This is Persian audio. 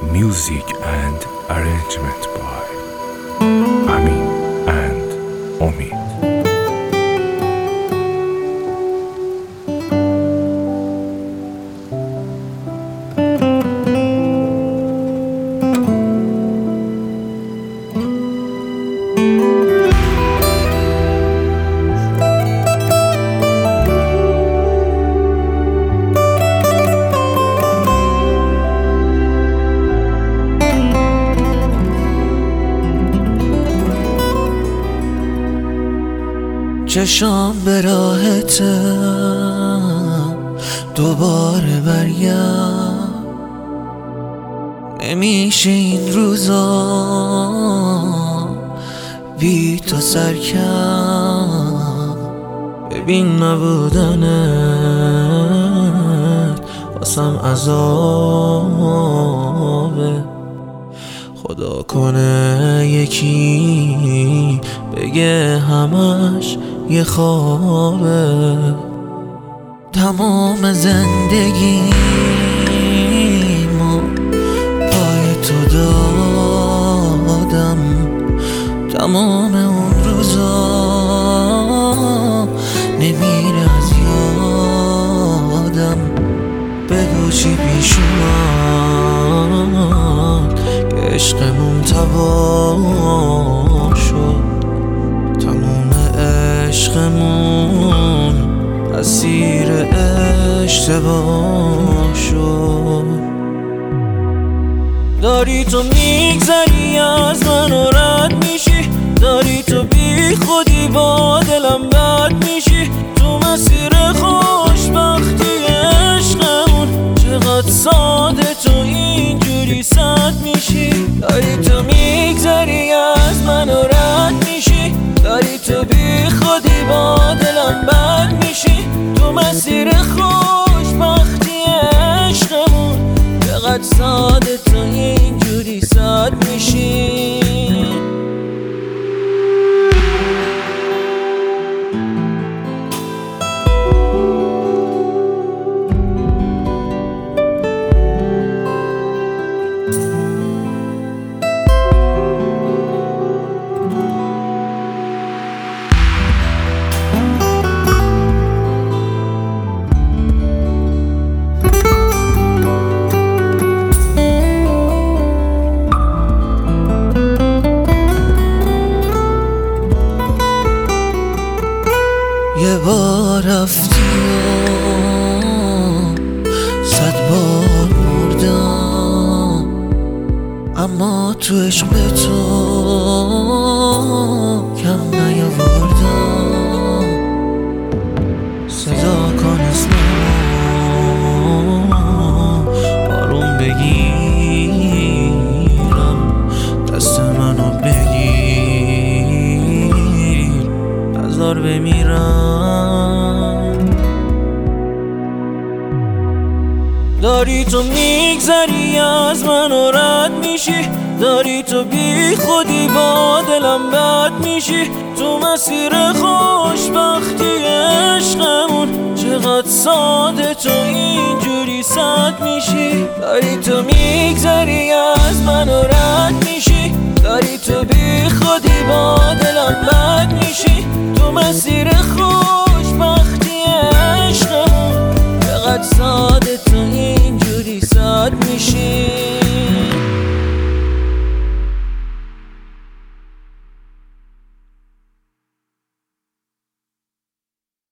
Music and arrangement by Amin and Omid. چشام به راحتم دوباره برگرد، نمیشه این روزا بی تو سر کرد. ببین نبودنت واسم عذابه، خدا کنه یکی بگه همش یه خوابه. تمام زندگیمو پای تو دادم، تمام اون روزا نمیره از یادم. بگو چی پیش اومد که عشقمون تباه شد، تموم عشقمون اسیر اشتباه شد. داری تو میگذری از من و رد میشی، داری تو بی خودی با دلم بد میشی. تو مسیر خوشبختی عشقمون چقدر ساده تو اینجوری سد میشی. داری تو میگذری از من و رد میشی، داری تو بی خودی با دلم بد میشی. تو مسیر خوشبختی عشقمون چقدر ساده تو اینجوری سد میشی. یه بار رفتی و 100 بار مردم، اما تو عشق به تو کم نیاوردم. صدا کن اسمم آروم بگیرم، دست منو بگیر نذار بمیرم. داری تو میگذری از من و رد میشی، داری تو بی خودی با دلم بد میشی. تو مسیر خوشبختی عشقمون چقدر ساده تو اینجوری سد میشی. داری تو میگذری از من و رد میشی، داری تو بی خودی با دلم بد میشی. تو مسیر خوشبختی عشقمون چقدر ساده تو اینجوری سد میشی.